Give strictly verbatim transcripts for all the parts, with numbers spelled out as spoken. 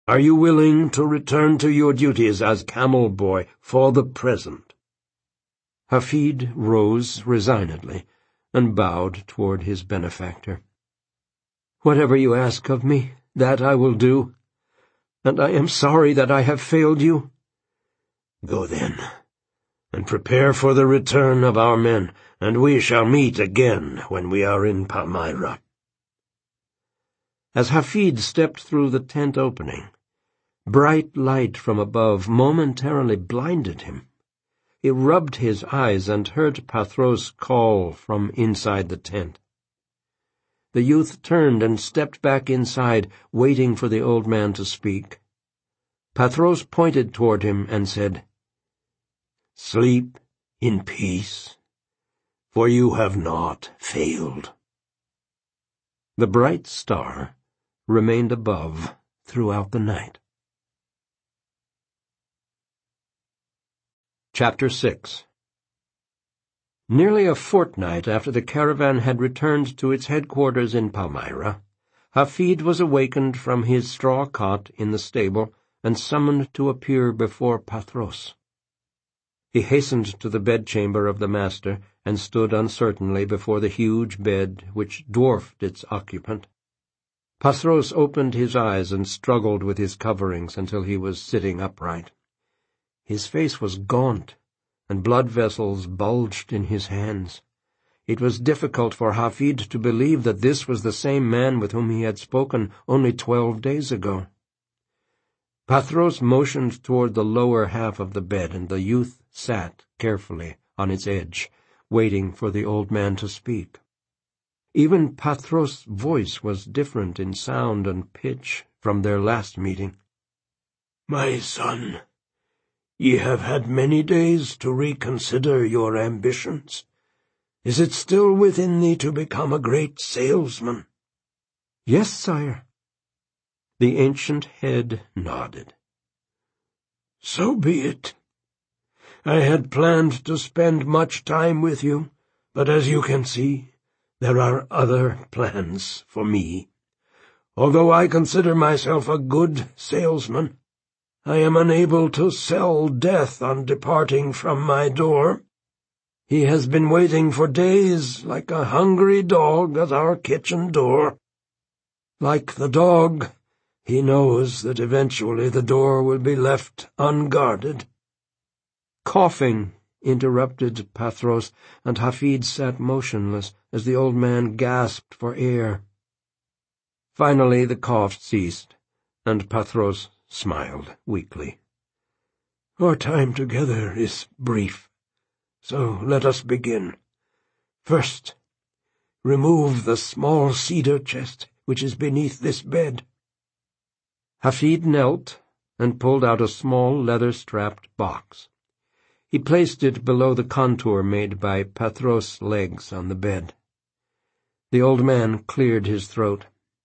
Are you willing to return to your duties as camel boy for the present?" Hafid rose resignedly and bowed toward his benefactor. "Whatever you ask of me, that I will do, and I am sorry that I have failed you." "Go then, and prepare for the return of our men, and we shall meet again when we are in Palmyra." As Hafid stepped through the tent opening, bright light from above momentarily blinded him. He rubbed his eyes and heard Pathros call from inside the tent. The youth turned and stepped back inside, waiting for the old man to speak. Pathros pointed toward him and said, "Sleep in peace, for you have not failed." The bright star remained above throughout the night. Chapter six. Nearly a fortnight after the caravan had returned to its headquarters in Palmyra, Hafid was awakened from his straw cot in the stable and summoned to appear before Pathros. He hastened to the bedchamber of the master and stood uncertainly before the huge bed which dwarfed its occupant. Pathros opened his eyes and struggled with his coverings until he was sitting upright. His face was gaunt, and blood vessels bulged in his hands. It was difficult for Hafid to believe that this was the same man with whom he had spoken only twelve days ago. Pathros motioned toward the lower half of the bed, and the youth sat carefully on its edge, waiting for the old man to speak. Even Pathros' voice was different in sound and pitch from their last meeting. "My son, ye have had many days to reconsider your ambitions. Is it still within thee to become a great salesman?" "Yes, sire." The ancient head nodded. "So be it. I had planned to spend much time with you, but as you can see, there are other plans for me. Although I consider myself a good salesman, I am unable to sell death on departing from my door. He has been waiting for days like a hungry dog at our kitchen door. Like the dog, he knows that eventually the door will be left unguarded." Coughing interrupted Pathros, and Hafid sat motionless as the old man gasped for air. Finally the cough ceased, and Pathros smiled weakly. "Our time together is brief, so let us begin. First, remove the small cedar chest which is beneath this bed." Hafid knelt and pulled out a small leather-strapped box. He placed it below the contour made by Pathros' legs on the bed. The old man cleared his throat.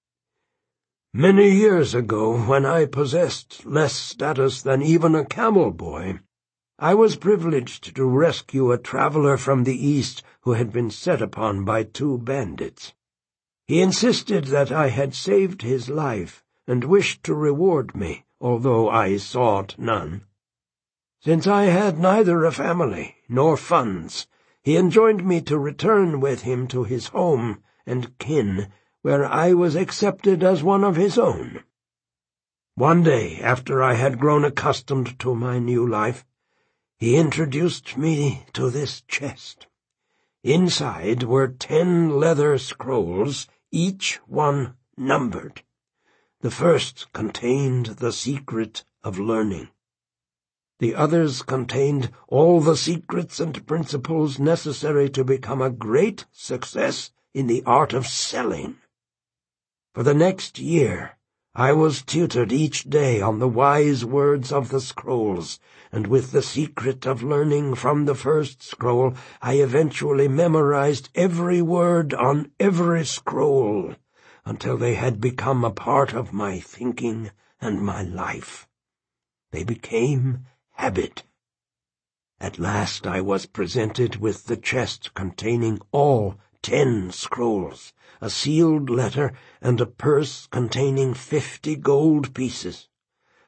"Many years ago, when I possessed less status than even a camel boy, I was privileged to rescue a traveler from the east who had been set upon by two bandits. He insisted that I had saved his life and wished to reward me, although I sought none. Since I had neither a family nor funds, he enjoined me to return with him to his home and kin, where I was accepted as one of his own. One day, after I had grown accustomed to my new life, he introduced me to this chest. Inside were ten leather scrolls, each one numbered. The first contained the secret of learning. The others contained all the secrets and principles necessary to become a great success in the art of selling. For the next year, I was tutored each day on the wise words of the scrolls, and with the secret of learning from the first scroll, I eventually memorized every word on every scroll, until they had become a part of my thinking and my life. They became habit. At last I was presented with the chest containing all ten scrolls, a sealed letter, and a purse containing fifty gold pieces.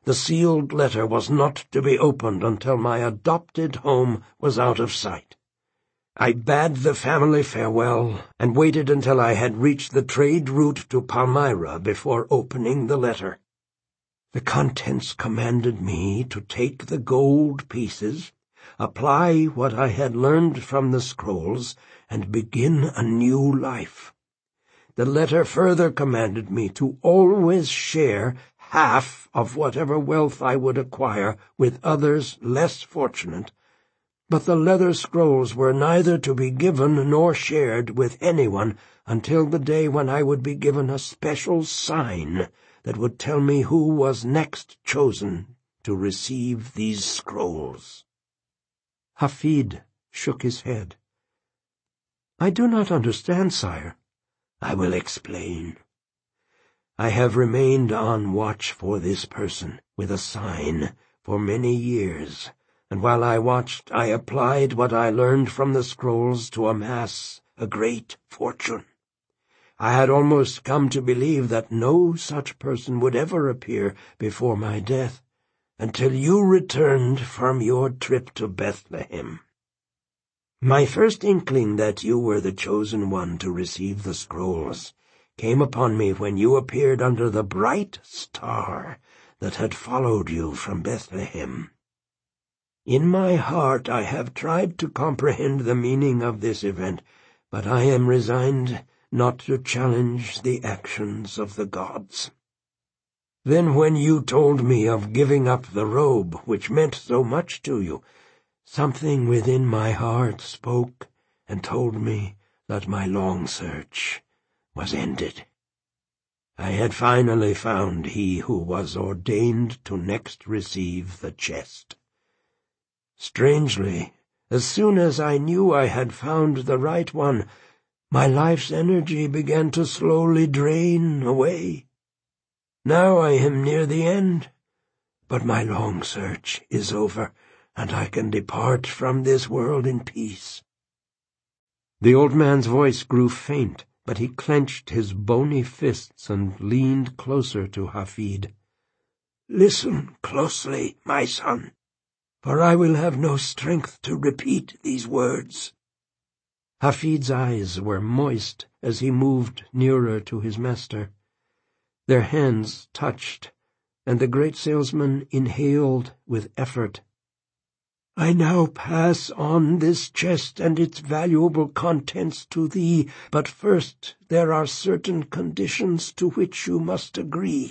The sealed letter was not to be opened until my adopted home was out of sight. I bade the family farewell, and waited until I had reached the trade route to Palmyra before opening the letter. The contents commanded me to take the gold pieces, apply what I had learned from the scrolls, and begin a new life. The letter further commanded me to always share half of whatever wealth I would acquire with others less fortunate, but the leather scrolls were neither to be given nor shared with anyone until the day when I would be given a special sign that would tell me who was next chosen to receive these scrolls. Hafid shook his head. "I do not understand, sire." "I will explain. I have remained on watch for this person, with a sign, for many years, and while I watched I applied what I learned from the scrolls to amass a great fortune. I had almost come to believe that no such person would ever appear before my death, until you returned from your trip to Bethlehem. My first inkling that you were the chosen one to receive the scrolls came upon me when you appeared under the bright star that had followed you from Bethlehem. In my heart I have tried to comprehend the meaning of this event, but I am resigned not to challenge the actions of the gods. Then when you told me of giving up the robe which meant so much to you, something within my heart spoke and told me that my long search was ended. I had finally found he who was ordained to next receive the chest. Strangely, as soon as I knew I had found the right one, my life's energy began to slowly drain away. Now I am near the end, but my long search is over, and I can depart from this world in peace." The old man's voice grew faint, but he clenched his bony fists and leaned closer to Hafid. "Listen closely, my son, for I will have no strength to repeat these words." Hafid's eyes were moist as he moved nearer to his master. Their hands touched, and the great salesman inhaled with effort. "I now pass on this chest and its valuable contents to thee, but first there are certain conditions to which you must agree.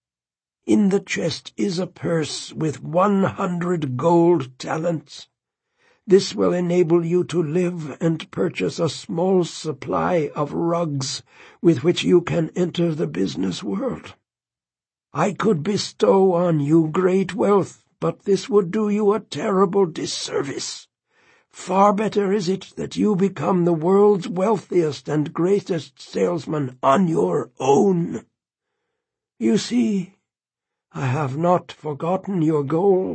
In the chest is a purse with one hundred gold talents. This will enable you to live and purchase a small supply of rugs with which you can enter the business world. I could bestow on you great wealth, but this would do you a terrible disservice. Far better is it that you become the world's wealthiest and greatest salesman on your own. You see, I have not forgotten your goal.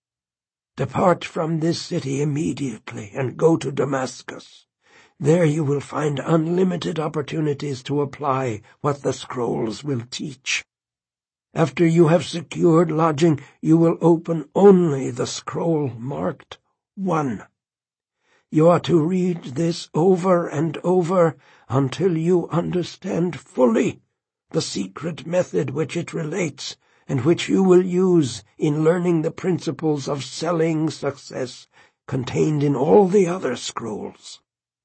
Depart from this city immediately and go to Damascus. There you will find unlimited opportunities to apply what the scrolls will teach. After you have secured lodging, you will open only the scroll marked one. You are to read this over and over until you understand fully the secret method which it relates, and which you will use in learning the principles of selling success contained in all the other scrolls.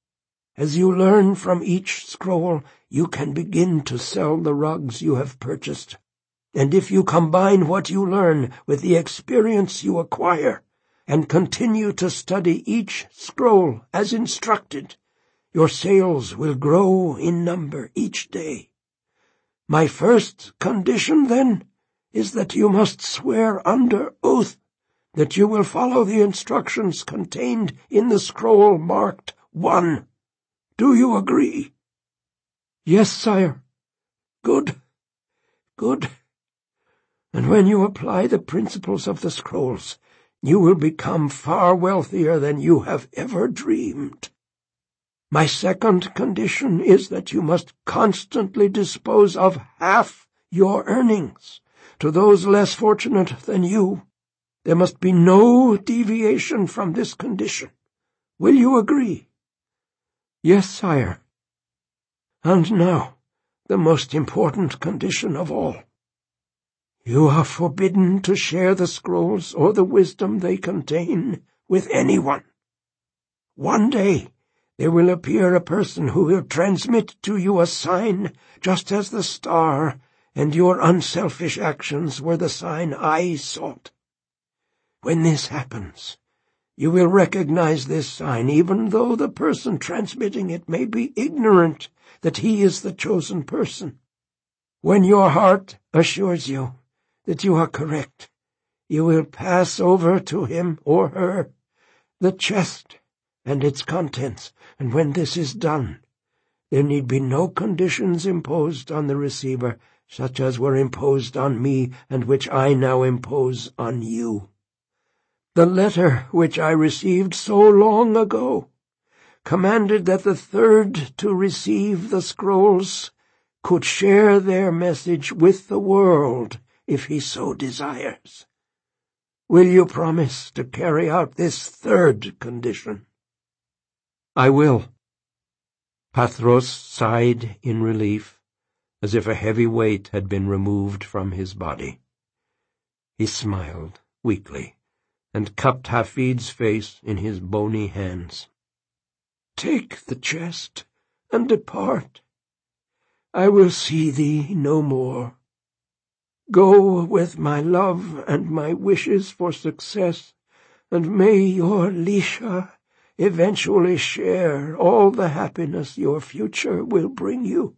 As you learn from each scroll, you can begin to sell the rugs you have purchased, and if you combine what you learn with the experience you acquire, and continue to study each scroll as instructed, your sales will grow in number each day. My first condition, then, is that you must swear under oath that you will follow the instructions contained in the scroll marked one. Do you agree?" "Yes, sire." "Good, good. And when you apply the principles of the scrolls, you will become far wealthier than you have ever dreamed. My second condition is that you must constantly dispose of half your earnings, to those less fortunate than you. There must be no deviation from this condition. Will you agree?" "Yes, sire." "And now, the most important condition of all. You are forbidden to share the scrolls or the wisdom they contain with anyone. One day there will appear a person who will transmit to you a sign just as the star and your unselfish actions were the sign I sought. When this happens, you will recognize this sign even though the person transmitting it may be ignorant that he is the chosen person. When your heart assures you that you are correct, you will pass over to him or her the chest and its contents, and when this is done, there need be no conditions imposed on the receiver such as were imposed on me and which I now impose on you. The letter which I received so long ago commanded that the third to receive the scrolls could share their message with the world if he so desires. Will you promise to carry out this third condition?" "I will." Pathros sighed in relief, as if a heavy weight had been removed from his body. He smiled weakly, and cupped Hafid's face in his bony hands. "Take the chest and depart. I will see thee no more. Go with my love and my wishes for success, and may your Lisha eventually share all the happiness your future will bring you."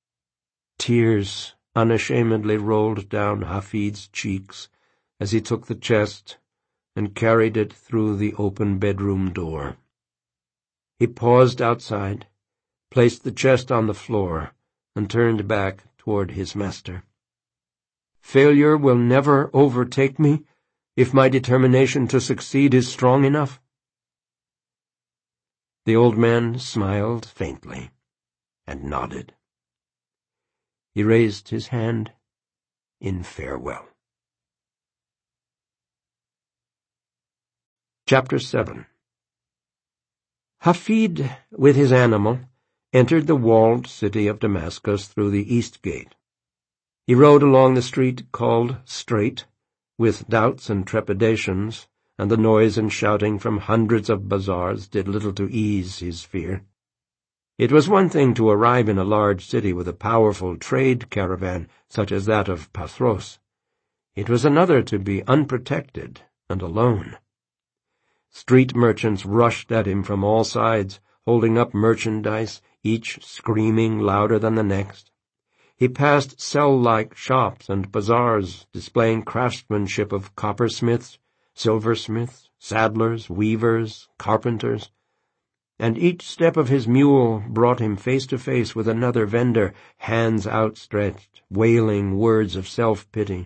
Tears unashamedly rolled down Hafid's cheeks as he took the chest and carried it through the open bedroom door. He paused outside, placed the chest on the floor, and turned back toward his master. "Failure will never overtake me if my determination to succeed is strong enough." The old man smiled faintly and nodded. He raised his hand in farewell. Chapter seven. Hafid, with his animal, entered the walled city of Damascus through the east gate. He rode along the street called Straight, with doubts and trepidations, and the noise and shouting from hundreds of bazaars did little to ease his fear. It was one thing to arrive in a large city with a powerful trade caravan such as that of Pathros. It was another to be unprotected and alone. Street merchants rushed at him from all sides, holding up merchandise, each screaming louder than the next. He passed cell-like shops and bazaars displaying craftsmanship of coppersmiths, silversmiths, saddlers, weavers, carpenters, and each step of his mule brought him face to face with another vendor, hands outstretched, wailing words of self-pity.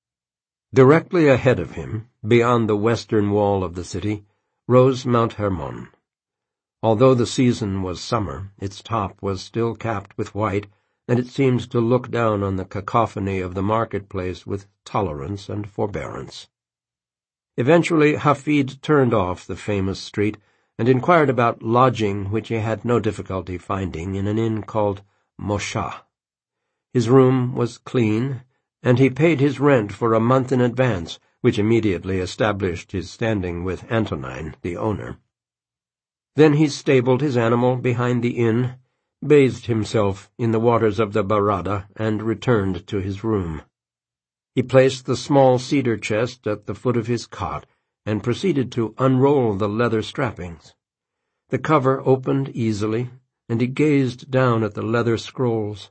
Directly ahead of him, beyond the western wall of the city, rose Mount Hermon. Although the season was summer, its top was still capped with white, and it seemed to look down on the cacophony of the marketplace with tolerance and forbearance. Eventually Hafid turned off the famous street and inquired about lodging, which he had no difficulty finding in an inn called Moshah. His room was clean, and he paid his rent for a month in advance, which immediately established his standing with Antonine, the owner. Then he stabled his animal behind the inn, bathed himself in the waters of the Barada, and returned to his room. He placed the small cedar chest at the foot of his cot, and proceeded to unroll the leather strappings. The cover opened easily, and he gazed down at the leather scrolls.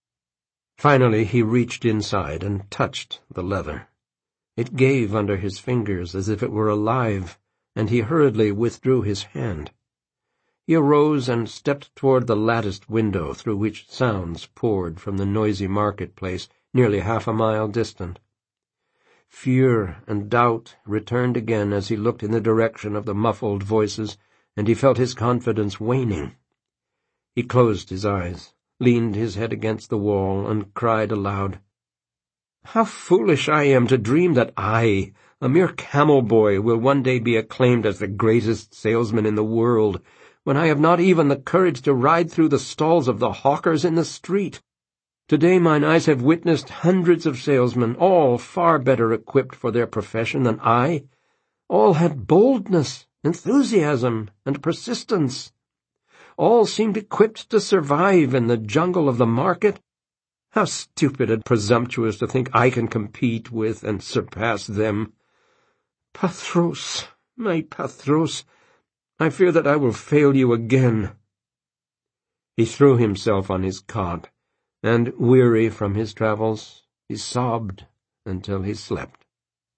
Finally he reached inside and touched the leather. It gave under his fingers as if it were alive, and he hurriedly withdrew his hand. He arose and stepped toward the latticed window through which sounds poured from the noisy marketplace nearly half a mile distant. Fear and doubt returned again as he looked in the direction of the muffled voices, and he felt his confidence waning. He closed his eyes, leaned his head against the wall, and cried aloud, How foolish I am to dream that I, a mere camel boy, will one day be acclaimed as the greatest salesman in the world, when I have not even the courage to ride through the stalls of the hawkers in the street. Today mine eyes have witnessed hundreds of salesmen, all far better equipped for their profession than I. All had boldness, enthusiasm, and persistence. All seemed equipped to survive in the jungle of the market. How stupid and presumptuous to think I can compete with and surpass them. Patros, my Patros, I fear that I will fail you again. He threw himself on his cot, and, weary from his travels, he sobbed until he slept.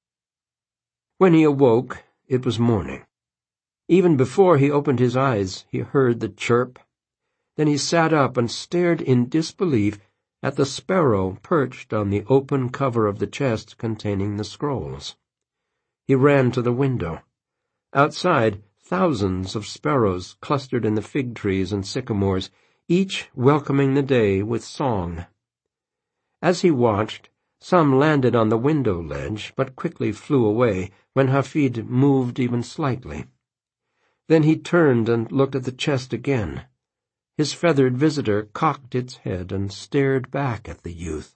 When he awoke, it was morning. Even before he opened his eyes, he heard the chirp. Then he sat up and stared in disbelief at the sparrow perched on the open cover of the chest containing the scrolls. He ran to the window. Outside, thousands of sparrows clustered in the fig trees and sycamores, each welcoming the day with song. As he watched, some landed on the window ledge, but quickly flew away when Hafid moved even slightly. Then he turned and looked at the chest again. His feathered visitor cocked its head and stared back at the youth.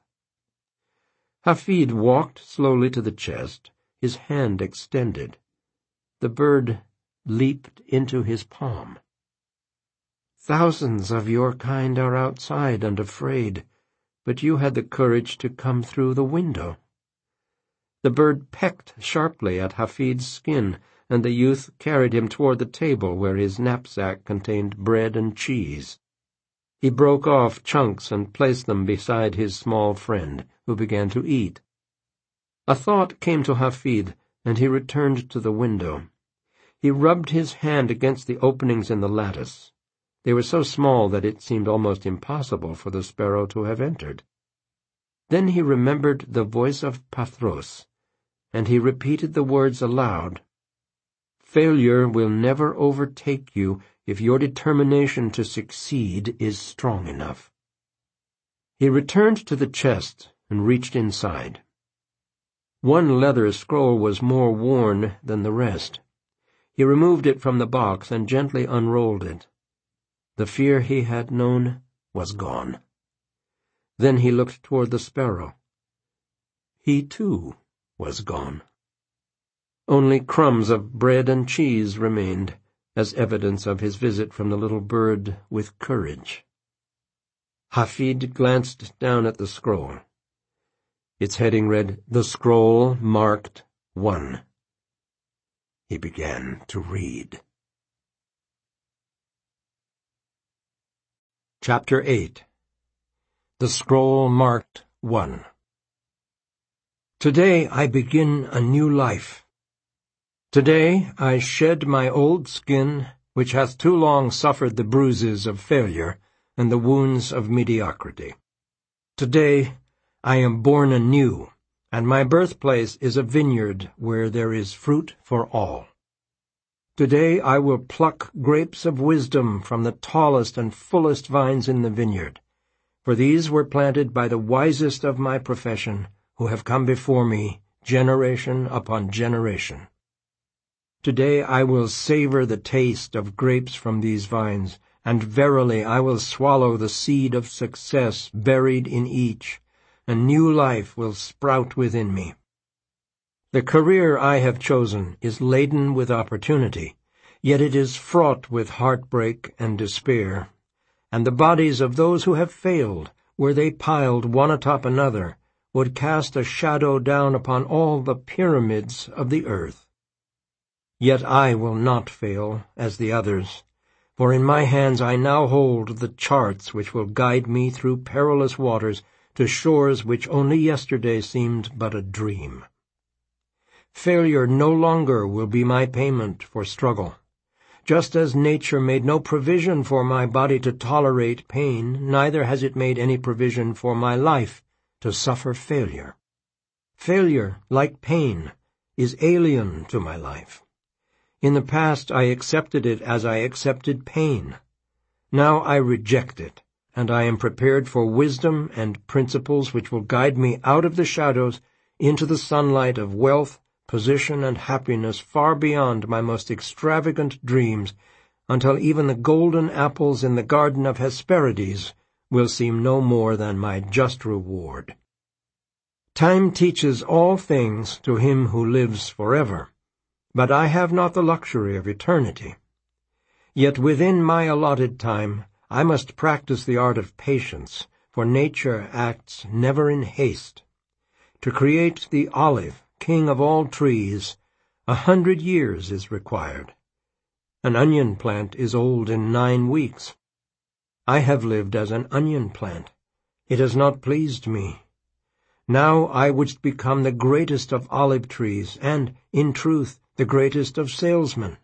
Hafid walked slowly to the chest, his hand extended. The bird leaped into his palm. Thousands of your kind are outside and afraid, but you had the courage to come through the window. The bird pecked sharply at Hafid's skin, and the youth carried him toward the table where his knapsack contained bread and cheese. He broke off chunks and placed them beside his small friend, who began to eat. A thought came to Hafid, and he returned to the window. He rubbed his hand against the openings in the lattice. They were so small that it seemed almost impossible for the sparrow to have entered. Then he remembered the voice of Patros, and he repeated the words aloud. Failure will never overtake you if your determination to succeed is strong enough. He returned to the chest and reached inside. One leather scroll was more worn than the rest. He removed it from the box and gently unrolled it. The fear he had known was gone. Then he looked toward the sparrow. He, too, was gone. Only crumbs of bread and cheese remained, as evidence of his visit from the little bird with courage. Hafid glanced down at the scroll. Its heading read, "The Scroll Marked One." He began to read. Chapter eight. The Scroll Marked One. Today I begin a new life. Today I shed my old skin, which hath too long suffered the bruises of failure and the wounds of mediocrity. Today I am born anew, and my birthplace is a vineyard where there is fruit for all. Today I will pluck grapes of wisdom from the tallest and fullest vines in the vineyard, for these were planted by the wisest of my profession, who have come before me, generation upon generation. Today I will savor the taste of grapes from these vines, and verily I will swallow the seed of success buried in each, and new life will sprout within me. The career I have chosen is laden with opportunity, yet it is fraught with heartbreak and despair, and the bodies of those who have failed, were they piled one atop another, would cast a shadow down upon all the pyramids of the earth. Yet I will not fail, as the others, for in my hands I now hold the charts which will guide me through perilous waters to shores which only yesterday seemed but a dream. Failure no longer will be my payment for struggle. Just as nature made no provision for my body to tolerate pain, neither has it made any provision for my life to suffer failure. Failure, like pain, is alien to my life. In the past I accepted it as I accepted pain. Now I reject it, and I am prepared for wisdom and principles which will guide me out of the shadows into the sunlight of wealth, position, and happiness far beyond my most extravagant dreams, until even the golden apples in the garden of Hesperides will seem no more than my just reward. Time teaches all things to him who lives forever, but I have not the luxury of eternity. Yet within my allotted time I must practice the art of patience, for nature acts never in haste. To create the olive, king of all trees, a hundred years is required. An onion plant is old in nine weeks. I have lived as an onion plant. It has not pleased me. Now I would become the greatest of olive trees, and, in truth, the greatest of salesmen.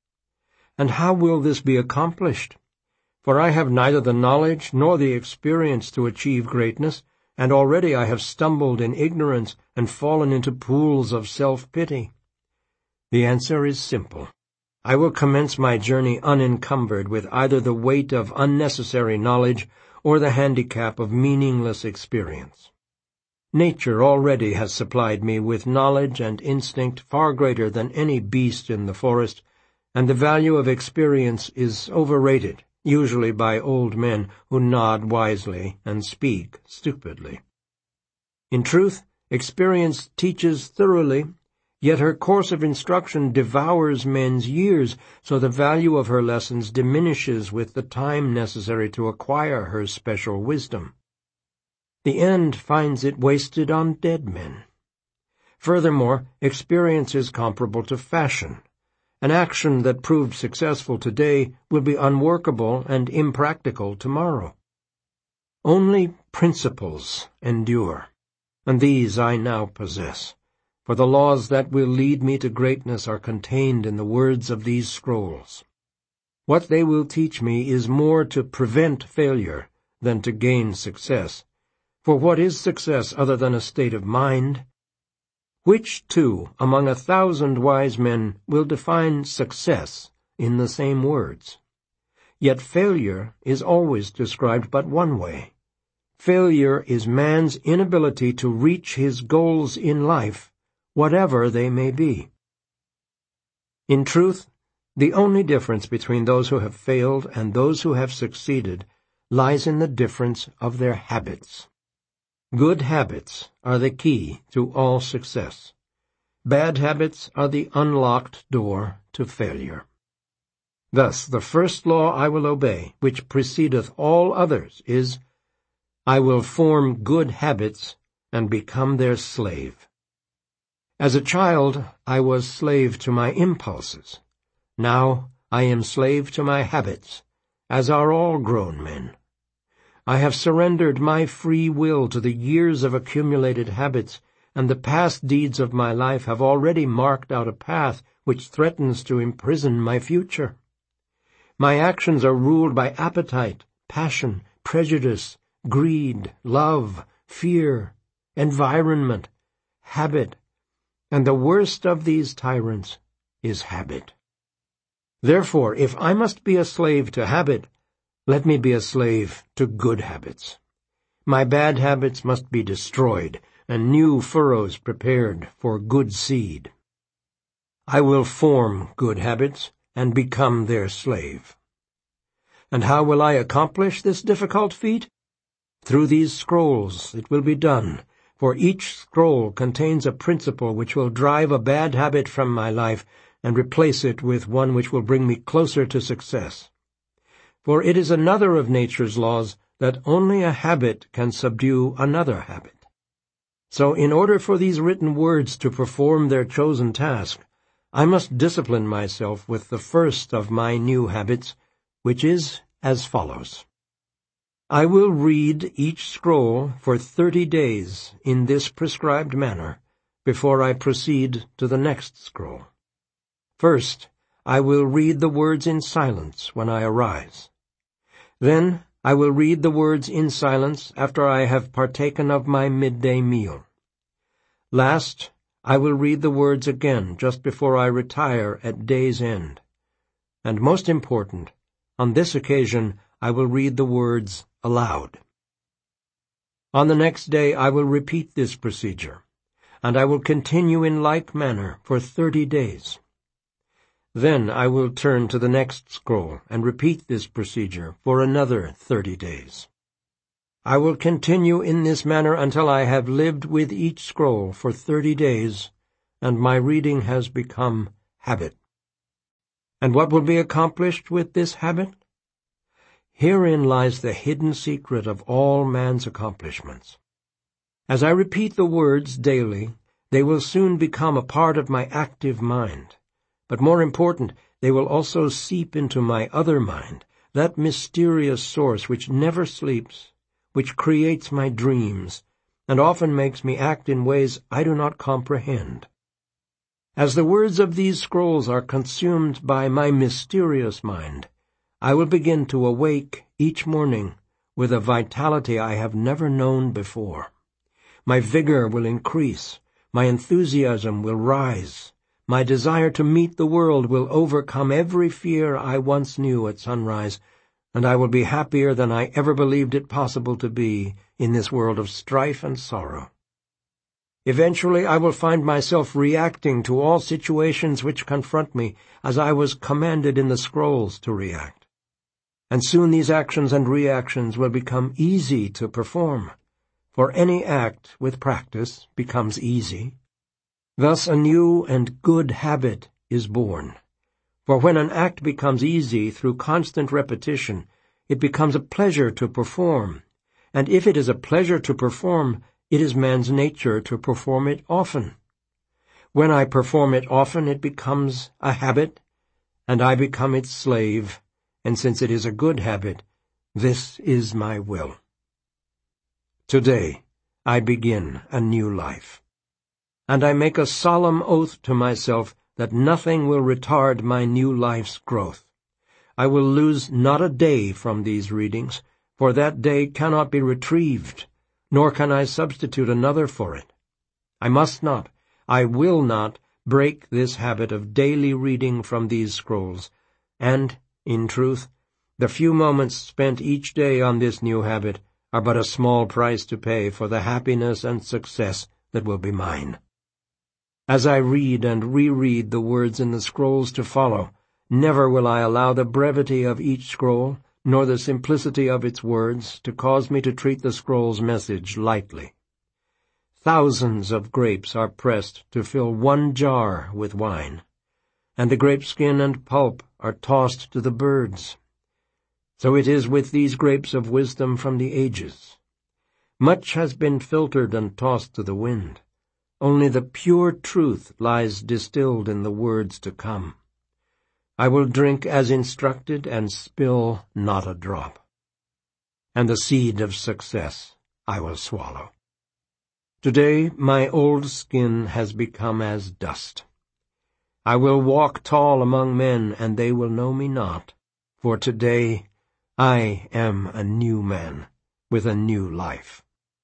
And how will this be accomplished? For I have neither the knowledge nor the experience to achieve greatness, and already I have stumbled in ignorance and fallen into pools of self-pity. The answer is simple. I will commence my journey unencumbered with either the weight of unnecessary knowledge or the handicap of meaningless experience. Nature already has supplied me with knowledge and instinct far greater than any beast in the forest, and the value of experience is overrated, usually by old men who nod wisely and speak stupidly. In truth, experience teaches thoroughly, yet her course of instruction devours men's years, so the value of her lessons diminishes with the time necessary to acquire her special wisdom. The end finds it wasted on dead men. Furthermore, experience is comparable to fashion. An action that proved successful today will be unworkable and impractical tomorrow. Only principles endure, and these I now possess, for the laws that will lead me to greatness are contained in the words of these scrolls. What they will teach me is more to prevent failure than to gain success, for what is success other than a state of mind? Which two among a thousand wise men will define success in the same words? Yet failure is always described but one way. Failure is man's inability to reach his goals in life, whatever they may be. In truth, the only difference between those who have failed and those who have succeeded lies in the difference of their habits. Good habits are the key to all success. Bad habits are the unlocked door to failure. Thus, the first law I will obey, which precedeth all others, is, I will form good habits and become their slave. As a child, I was slave to my impulses. Now I am slave to my habits, as are all grown men. I have surrendered my free will to the years of accumulated habits, and the past deeds of my life have already marked out a path which threatens to imprison my future. My actions are ruled by appetite, passion, prejudice, greed, love, fear, environment, habit, and the worst of these tyrants is habit. Therefore, if I must be a slave to habit, let me be a slave to good habits. My bad habits must be destroyed, and new furrows prepared for good seed. I will form good habits and become their slave. And how will I accomplish this difficult feat? Through these scrolls it will be done, for each scroll contains a principle which will drive a bad habit from my life and replace it with one which will bring me closer to success. For it is another of nature's laws that only a habit can subdue another habit. So in order for these written words to perform their chosen task, I must discipline myself with the first of my new habits, which is as follows. I will read each scroll for thirty days in this prescribed manner before I proceed to the next scroll. First, I will read the words in silence when I arise. Then I will read the words in silence after I have partaken of my midday meal. Last, I will read the words again just before I retire at day's end. And most important, on this occasion I will read the words aloud. On the next day I will repeat this procedure, and I will continue in like manner for thirty days. Then I will turn to the next scroll and repeat this procedure for another thirty days. I will continue in this manner until I have lived with each scroll for thirty days, and my reading has become habit. And what will be accomplished with this habit? Herein lies the hidden secret of all man's accomplishments. As I repeat the words daily, they will soon become a part of my active mind. But more important, they will also seep into my other mind, that mysterious source which never sleeps, which creates my dreams, and often makes me act in ways I do not comprehend. As the words of these scrolls are consumed by my mysterious mind, I will begin to awake each morning with a vitality I have never known before. My vigor will increase, my enthusiasm will rise, my desire to meet the world will overcome every fear I once knew at sunrise, and I will be happier than I ever believed it possible to be in this world of strife and sorrow. Eventually I will find myself reacting to all situations which confront me as I was commanded in the scrolls to react. And soon these actions and reactions will become easy to perform, for any act with practice becomes easy. Thus a new and good habit is born. For when an act becomes easy through constant repetition, it becomes a pleasure to perform, and if it is a pleasure to perform, it is man's nature to perform it often. When I perform it often, it becomes a habit, and I become its slave, and since it is a good habit, this is my will. Today I begin a new life, and I make a solemn oath to myself that nothing will retard my new life's growth. I will lose not a day from these readings, for that day cannot be retrieved, nor can I substitute another for it. I must not, I will not, break this habit of daily reading from these scrolls, and, in truth, the few moments spent each day on this new habit are but a small price to pay for the happiness and success that will be mine. As I read and reread the words in the scrolls to follow, never will I allow the brevity of each scroll, nor the simplicity of its words, to cause me to treat the scroll's message lightly. Thousands of grapes are pressed to fill one jar with wine, and the grape skin and pulp are tossed to the birds. So it is with these grapes of wisdom from the ages. Much has been filtered and tossed to the wind. Only the pure truth lies distilled in the words to come. I will drink as instructed and spill not a drop. And the seed of success I will swallow. Today my old skin has become as dust. I will walk tall among men, and they will know me not, for today I am a new man with a new life.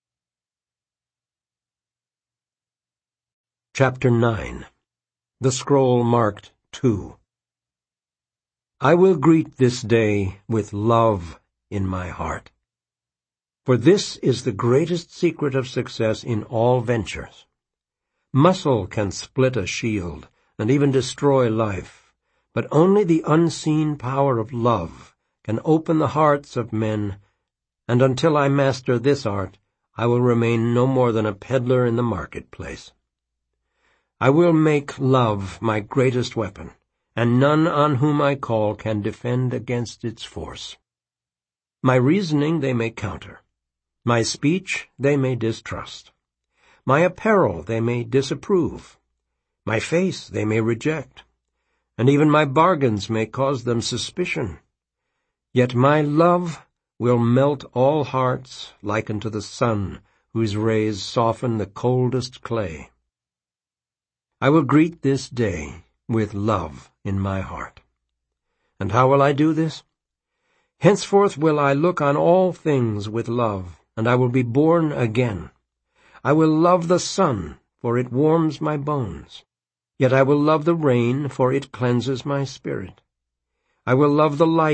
Chapter nine. The Scroll Marked Two. I will greet this day with love in my heart. For this is the greatest secret of success in all ventures. Muscle can split a shield and even destroy life, but only the unseen power of love can open the hearts of men, and until I master this art, I will remain no more than a peddler in the marketplace. I will make love my greatest weapon, and none on whom I call can defend against its force. My reasoning they may counter. My speech they may distrust. My apparel they may disapprove. My face they may reject. And even my bargains may cause them suspicion. Yet my love will melt all hearts like unto the sun, whose rays soften the coldest clay. I will greet this day with love in my heart. And how will I do this? Henceforth will I look on all things with love, and I will be born again. I will love the sun, for it warms my bones. Yet I will love the rain, for it cleanses my spirit. I will love the light,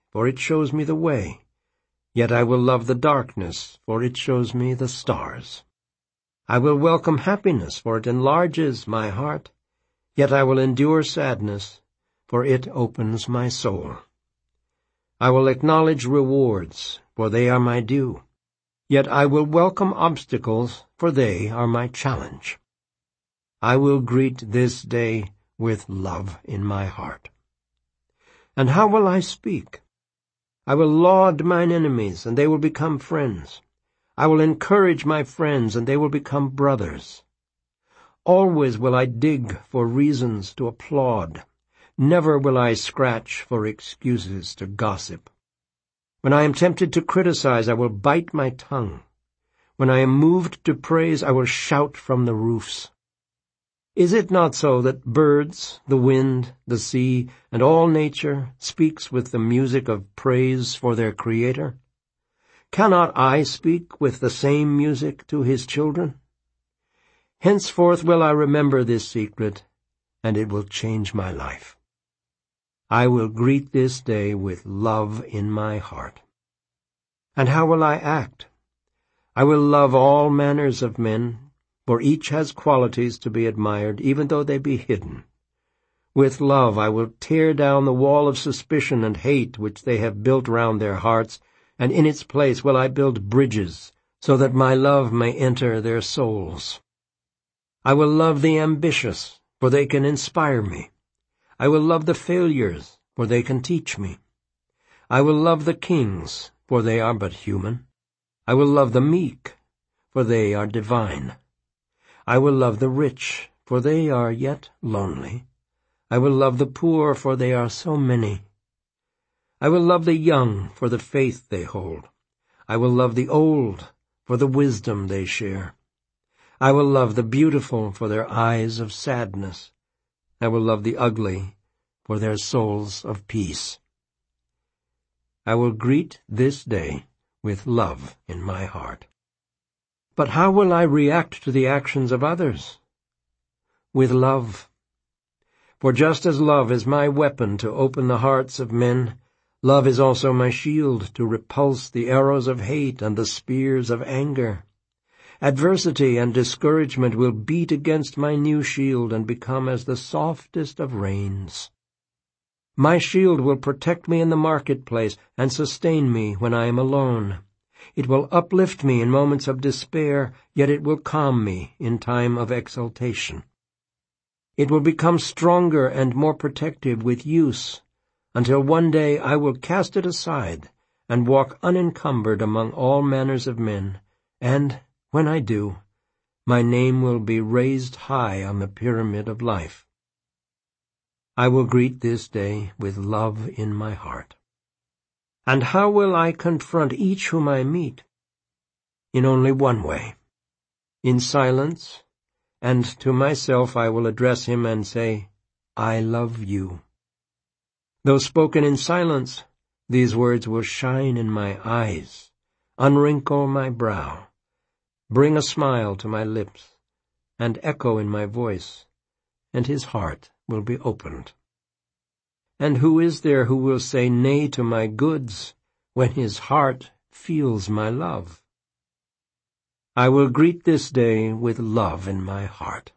for it shows me the way. Yet I will love the darkness, for it shows me the stars. I will welcome happiness, for it enlarges my heart. Yet I will endure sadness, for it opens my soul. I will acknowledge rewards, for they are my due. Yet I will welcome obstacles, for they are my challenge. I will greet this day with love in my heart. And how will I speak? I will laud mine enemies, and they will become friends. I will encourage my friends, and they will become brothers. Always will I dig for reasons to applaud. Never will I scratch for excuses to gossip. When I am tempted to criticize, I will bite my tongue. When I am moved to praise, I will shout from the roofs. Is it not so that birds, the wind, the sea, and all nature speaks with the music of praise for their Creator? Cannot I speak with the same music to his children? Henceforth will I remember this secret, and it will change my life. I will greet this day with love in my heart. And how will I act? I will love all manners of men, for each has qualities to be admired, even though they be hidden. With love I will tear down the wall of suspicion and hate which they have built round their hearts, and in its place will I build bridges, so that my love may enter their souls. I will love the ambitious, for they can inspire me. I will love the failures, for they can teach me. I will love the kings, for they are but human. I will love the meek, for they are divine. I will love the rich, for they are yet lonely. I will love the poor, for they are so many. I will love the young for the faith they hold. I will love the old for the wisdom they share. I will love the beautiful for their eyes of sadness. I will love the ugly for their souls of peace. I will greet this day with love in my heart. But how will I react to the actions of others? With love. For just as love is my weapon to open the hearts of men, love is also my shield to repulse the arrows of hate and the spears of anger. Adversity and discouragement will beat against my new shield and become as the softest of rains. My shield will protect me in the marketplace and sustain me when I am alone. It will uplift me in moments of despair, yet it will calm me in time of exultation. It will become stronger and more protective with use, until one day I will cast it aside and walk unencumbered among all manners of men, and, when I do, my name will be raised high on the pyramid of life. I will greet this day with love in my heart. And how will I confront each whom I meet? In only one way. In silence, and to myself I will address him and say, I love you. Though spoken in silence, these words will shine in my eyes, unwrinkle my brow, bring a smile to my lips, and echo in my voice, and his heart will be opened. And who is there who will say nay to my goods when his heart feels my love? I will greet this day with love in my heart.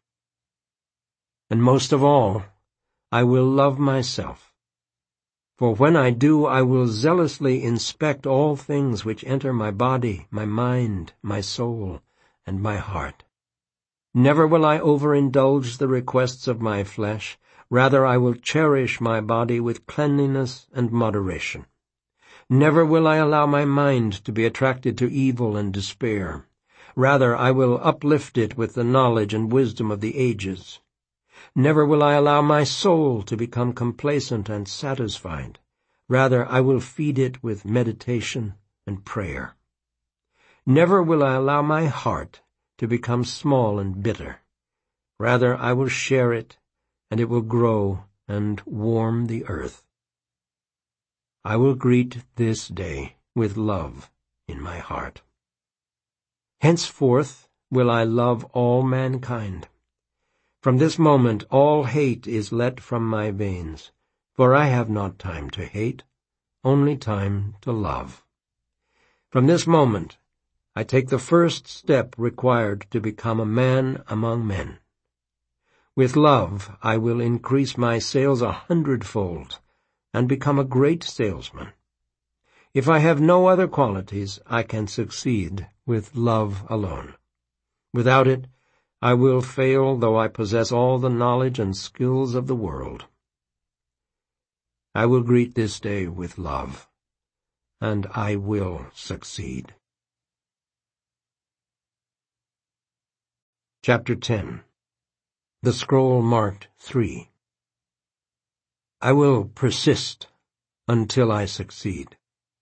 And most of all, I will love myself. For when I do, I will zealously inspect all things which enter my body, my mind, my soul, and my heart. Never will I overindulge the requests of my flesh. Rather, I will cherish my body with cleanliness and moderation. Never will I allow my mind to be attracted to evil and despair. Rather, I will uplift it with the knowledge and wisdom of the ages. Never will I allow my soul to become complacent and satisfied. Rather, I will feed it with meditation and prayer. Never will I allow my heart to become small and bitter. Rather, I will share it, and it will grow and warm the earth. I will greet this day with love in my heart. Henceforth will I love all mankind. From this moment all hate is let from my veins, for I have not time to hate. only time to love. From this moment, I take the first step required to become a man among men. With love, I will increase my sales a hundredfold and become a great salesman. If I have no other qualities, I can succeed with love alone. Without it, I will fail though I possess all the knowledge and skills of the world. I will greet this day with love, and I will succeed. Chapter ten. The Scroll Marked Three. I will persist until I succeed.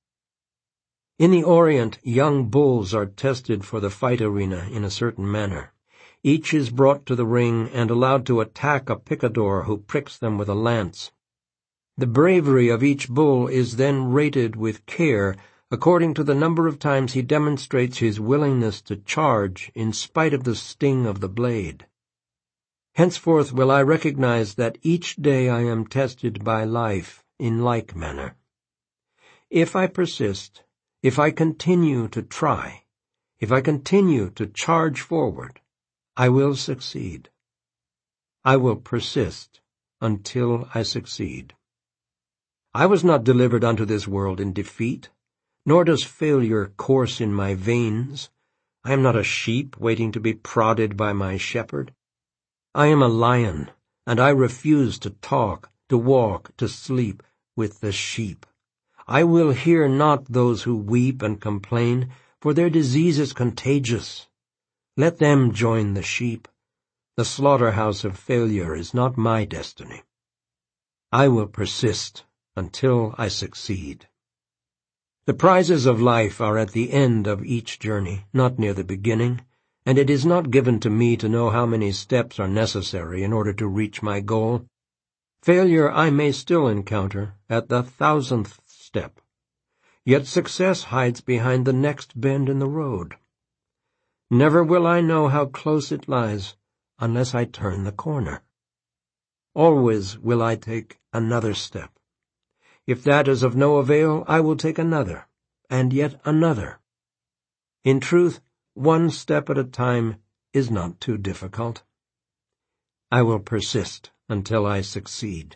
In the Orient, young bulls are tested for the fight arena in a certain manner. Each is brought to the ring and allowed to attack a picador who pricks them with a lance. The bravery of each bull is then rated with care according to the number of times he demonstrates his willingness to charge in spite of the sting of the blade. Henceforth will I recognize that each day I am tested by life in like manner. If I persist, if I continue to try, if I continue to charge forward, I will succeed. I will persist until I succeed. I was not delivered unto this world in defeat, nor does failure course in my veins. I am not a sheep waiting to be prodded by my shepherd. I am a lion, and I refuse to talk, to walk, to sleep with the sheep. I will hear not those who weep and complain, for their disease is contagious. Let them join the sheep. The slaughterhouse of failure is not my destiny. I will persist until I succeed. The prizes of life are at the end of each journey, not near the beginning, and it is not given to me to know how many steps are necessary in order to reach my goal. Failure I may still encounter at the thousandth step, yet success hides behind the next bend in the road. Never will I know how close it lies unless I turn the corner. Always will I take another step. If that is of no avail, I will take another, and yet another. In truth, one step at a time is not too difficult. I will persist until I succeed.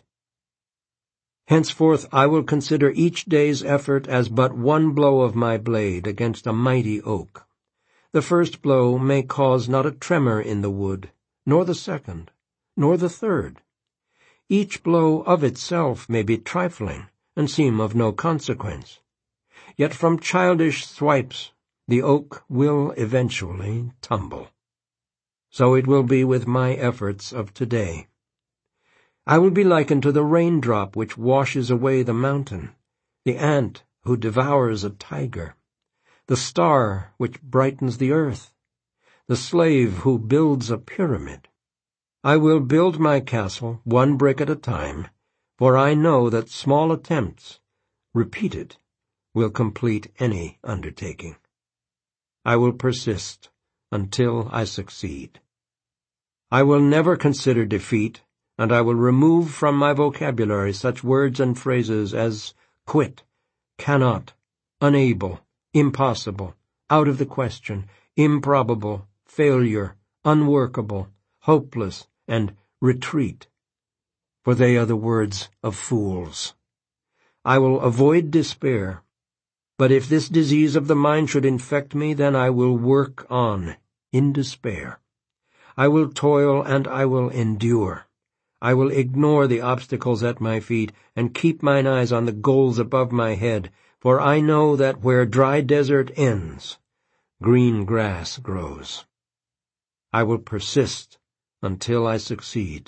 Henceforth I will consider each day's effort as but one blow of my blade against a mighty oak. The first blow may cause not a tremor in the wood, nor the second, nor the third. Each blow of itself may be trifling, and seem of no consequence. Yet from childish swipes the oak will eventually tumble. So it will be with my efforts of today. I will be likened to the raindrop which washes away the mountain, the ant who devours a tiger, the star which brightens the earth, the slave who builds a pyramid. I will build my castle one brick at a time, for I know that small attempts, repeated, will complete any undertaking. I will persist until I succeed. I will never consider defeat, and I will remove from my vocabulary such words and phrases as quit, cannot, unable, impossible, out of the question, improbable, failure, unworkable, hopeless, and retreat, for they are the words of fools. I will avoid despair, but if this disease of the mind should infect me, then I will work on in despair. I will toil and I will endure. I will ignore the obstacles at my feet and keep mine eyes on the goals above my head, for I know that where dry desert ends, green grass grows. I will persist until I succeed.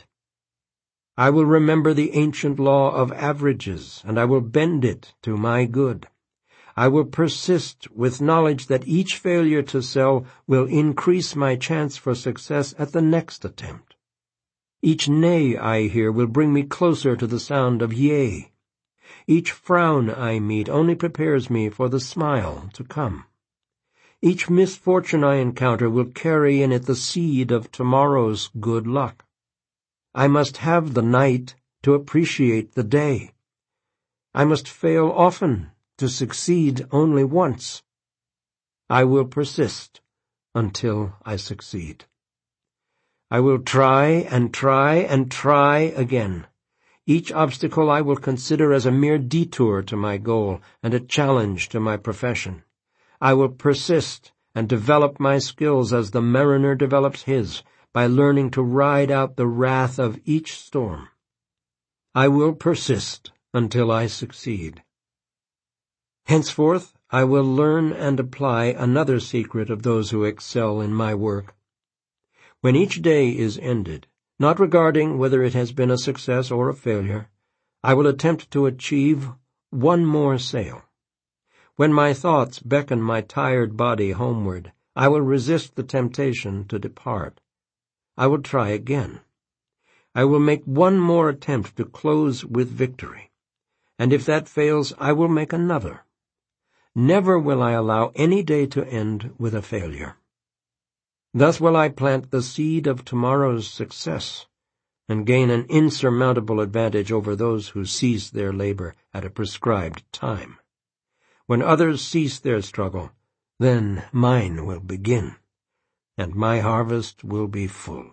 I will remember the ancient law of averages, and I will bend it to my good. I will persist with knowledge that each failure to sell will increase my chance for success at the next attempt. Each nay I hear will bring me closer to the sound of yea. Each frown I meet only prepares me for the smile to come. Each misfortune I encounter will carry in it the seed of tomorrow's good luck. I must have the night to appreciate the day. I must fail often to succeed only once. I will persist until I succeed. I will try and try and try again. Each obstacle I will consider as a mere detour to my goal and a challenge to my profession. I will persist and develop my skills as the mariner develops his, by learning to ride out the wrath of each storm. I will persist until I succeed. Henceforth, I will learn and apply another secret of those who excel in my work. When each day is ended, not regarding whether it has been a success or a failure, I will attempt to achieve one more sail. When my thoughts beckon my tired body homeward, I will resist the temptation to depart. I will try again. I will make one more attempt to close with victory, and if that fails, I will make another. Never will I allow any day to end with a failure. Thus will I plant the seed of tomorrow's success, and gain an insurmountable advantage over those who cease their labor at a prescribed time. When others cease their struggle, then mine will begin, and my harvest will be full.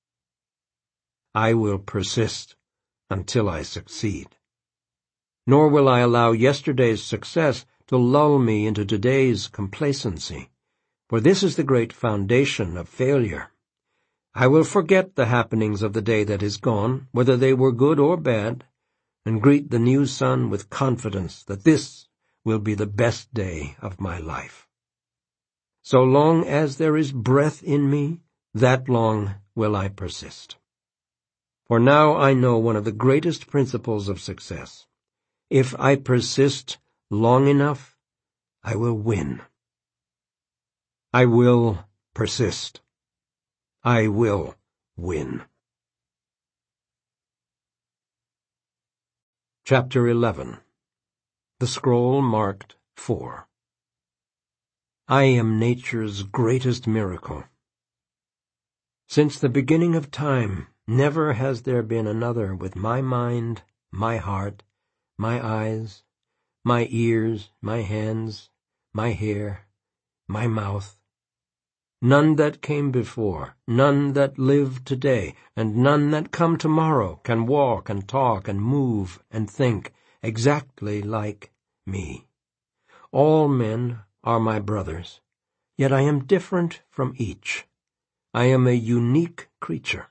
I will persist until I succeed. Nor will I allow yesterday's success to lull me into today's complacency, for this is the great foundation of failure. I will forget the happenings of the day that is gone, whether they were good or bad, and greet the new sun with confidence that this will be the best day of my life. So long as there is breath in me, that long will I persist. For now I know one of the greatest principles of success. If I persist long enough, I will win. I will persist. I will win. Chapter eleven. The Scroll Marked Four. I am nature's greatest miracle. Since the beginning of time, never has there been another with my mind, my heart, my eyes, my ears, my hands, my hair, my mouth. None that came before, none that live today, and none that come tomorrow can walk and talk and move and think exactly like me. All men are my brothers, yet I am different from each. I am a unique creature.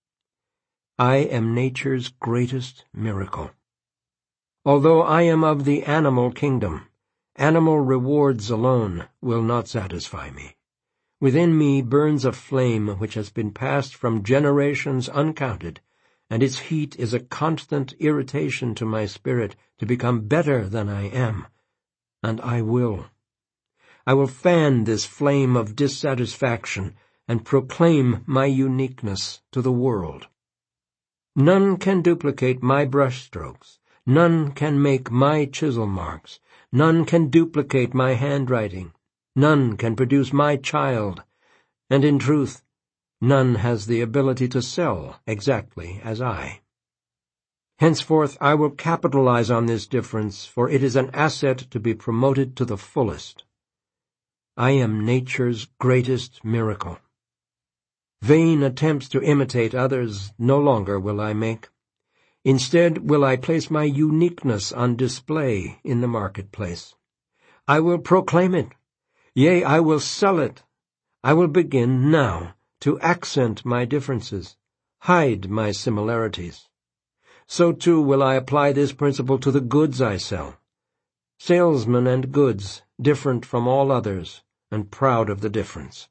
I am nature's greatest miracle. Although I am of the animal kingdom, animal rewards alone will not satisfy me. Within me burns a flame which has been passed from generations uncounted, and its heat is a constant irritation to my spirit to become better than I am, and I will. I will fan this flame of dissatisfaction and proclaim my uniqueness to the world. None can duplicate my brushstrokes, none can make my chisel marks, none can duplicate my handwriting, none can produce my child, and in truth, none has the ability to sell exactly as I. Henceforth I will capitalize on this difference, for it is an asset to be promoted to the fullest. I am nature's greatest miracle. Vain attempts to imitate others no longer will I make. Instead will I place my uniqueness on display in the marketplace. I will proclaim it. Yea, I will sell it. I will begin now to accent my differences, hide my similarities. So too will I apply this principle to the goods I sell. Salesmen and goods, different from all others, and proud of the difference.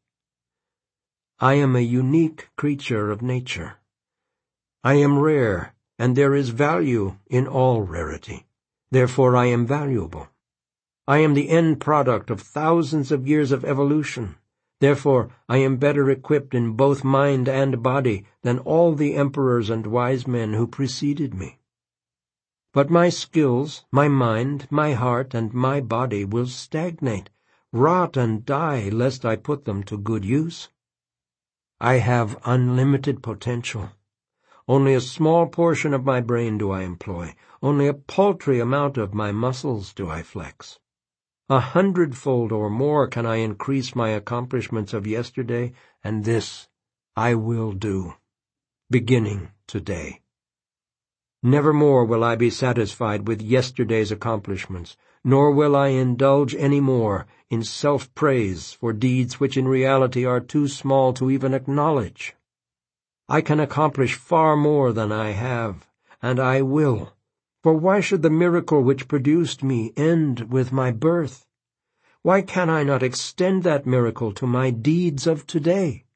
I am a unique creature of nature. I am rare, and there is value in all rarity. Therefore I am valuable. I am the end product of thousands of years of evolution. Therefore I am better equipped in both mind and body than all the emperors and wise men who preceded me. But my skills, my mind, my heart, and my body will stagnate, rot and die, lest I put them to good use. I have unlimited potential. Only a small portion of my brain do I employ. Only a paltry amount of my muscles do I flex. A hundredfold or more can I increase my accomplishments of yesterday, and this I will do, beginning today. Nevermore will I be satisfied with yesterday's accomplishments, nor will I indulge any more in self-praise for deeds which in reality are too small to even acknowledge. I can accomplish far more than I have, and I will, for why should the miracle which produced me end with my birth? Why can I not extend that miracle to my deeds of today?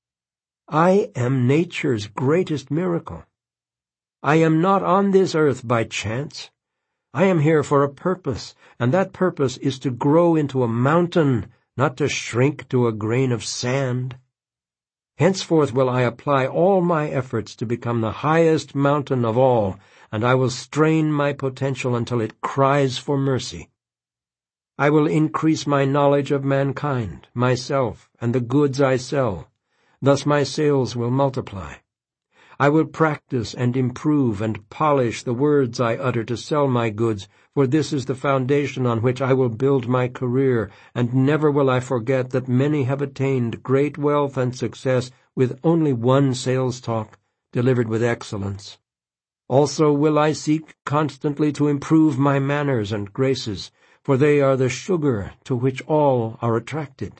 I am nature's greatest miracle. I am not on this earth by chance. I am here for a purpose, and that purpose is to grow into a mountain, not to shrink to a grain of sand. Henceforth will I apply all my efforts to become the highest mountain of all, and I will strain my potential until it cries for mercy. I will increase my knowledge of mankind, myself, and the goods I sell. Thus my sales will multiply. I will practice and improve and polish the words I utter to sell my goods, for this is the foundation on which I will build my career, and never will I forget that many have attained great wealth and success with only one sales talk, delivered with excellence. Also will I seek constantly to improve my manners and graces, for they are the sugar to which all are attracted.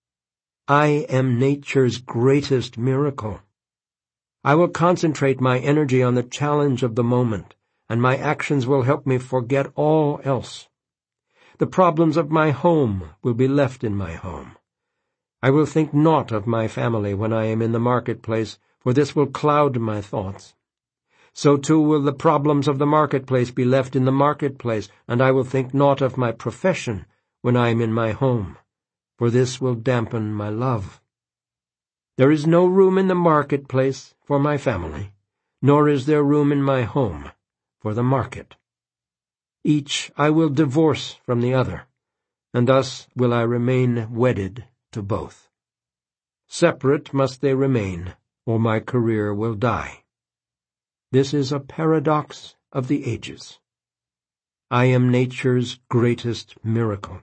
I am nature's greatest miracle. I will concentrate my energy on the challenge of the moment, and my actions will help me forget all else. The problems of my home will be left in my home. I will think naught of my family when I am in the marketplace, for this will cloud my thoughts. So too will the problems of the marketplace be left in the marketplace, and I will think naught of my profession when I am in my home, for this will dampen my love. There is no room in the marketplace for my family, nor is there room in my home for the market. Each I will divorce from the other, and thus will I remain wedded to both. Separate must they remain, or my career will die. This is a paradox of the ages. I am nature's greatest miracle.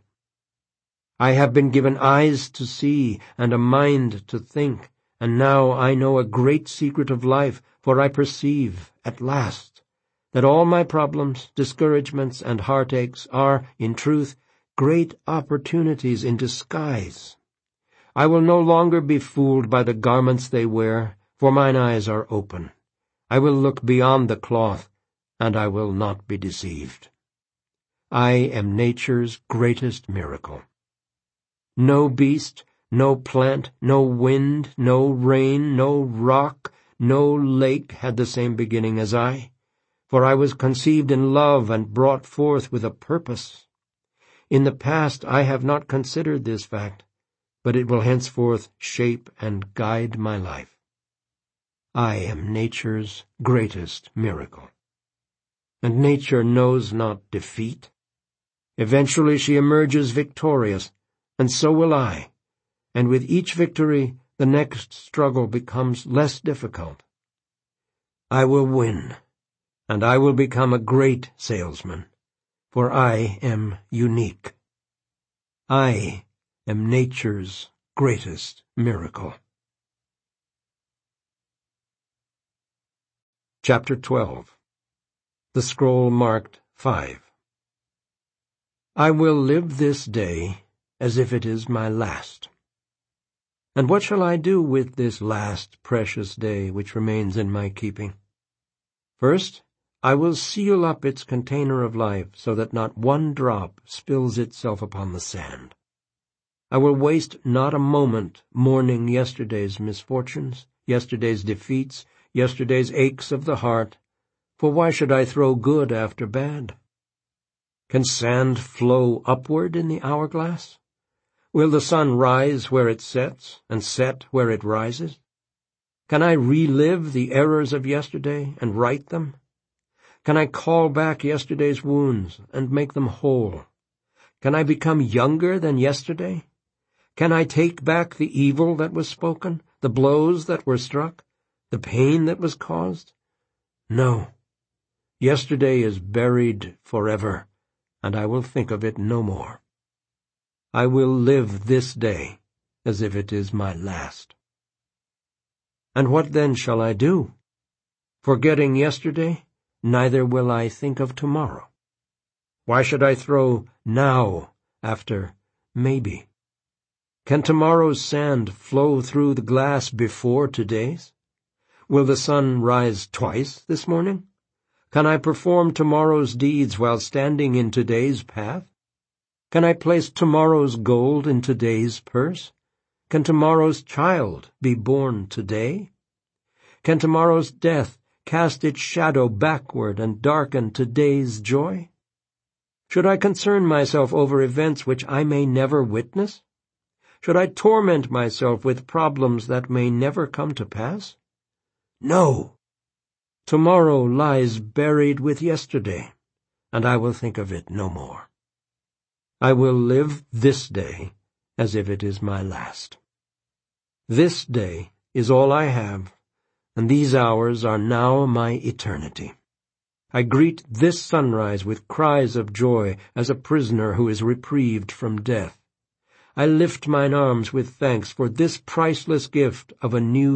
I have been given eyes to see and a mind to think, and now I know a great secret of life, for I perceive, at last, that all my problems, discouragements, and heartaches are, in truth, great opportunities in disguise. I will no longer be fooled by the garments they wear, for mine eyes are open. I will look beyond the cloth, and I will not be deceived. I am nature's greatest miracle. No beast, no plant, no wind, no rain, no rock, no lake had the same beginning as I, for I was conceived in love and brought forth with a purpose. In the past I have not considered this fact, but it will henceforth shape and guide my life. I am nature's greatest miracle. And nature knows not defeat. Eventually she emerges victorious, and so will I, and with each victory the next struggle becomes less difficult. I will win, and I will become a great salesman, for I am unique. I am nature's greatest miracle. Chapter twelve. The scroll marked five. I will live this day as if it is my last. And what shall I do with this last precious day which remains in my keeping? First, I will seal up its container of life so that not one drop spills itself upon the sand. I will waste not a moment mourning yesterday's misfortunes, yesterday's defeats, yesterday's aches of the heart, for why should I throw good after bad? Can sand flow upward in the hourglass? Will the sun rise where it sets, and set where it rises? Can I relive the errors of yesterday and right them? Can I call back yesterday's wounds and make them whole? Can I become younger than yesterday? Can I take back the evil that was spoken, the blows that were struck, the pain that was caused, No, yesterday is buried forever, and I will think of it no more. I will live this day as if it is my last. And what then shall I do? Forgetting yesterday, neither will I think of tomorrow. Why should I throw now after maybe? Can tomorrow's sand flow through the glass before today's? Will the sun rise twice this morning? Can I perform tomorrow's deeds while standing in today's path? Can I place tomorrow's gold in today's purse? Can tomorrow's child be born today? Can tomorrow's death cast its shadow backward and darken today's joy? Should I concern myself over events which I may never witness? Should I torment myself with problems that may never come to pass? No. Tomorrow lies buried with yesterday, and I will think of it no more. I will live this day as if it is my last. This day is all I have, and these hours are now my eternity. I greet this sunrise with cries of joy as a prisoner who is reprieved from death. I lift mine arms with thanks for this priceless gift of a new